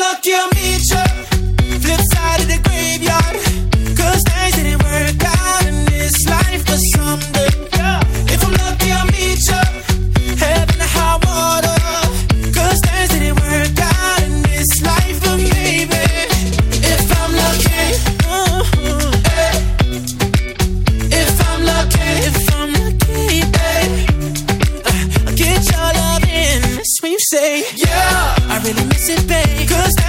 lucky, I'll meet you flip side of the graveyard. 'Cause things didn't work out in this life, but someday, if I'm lucky, I'll meet you heaven or high water. 'Cause things didn't work out in this life, but maybe if I'm lucky, if I'm lucky, I'll get your love in. That's when you say, yeah, I really miss it, babe. 'Cause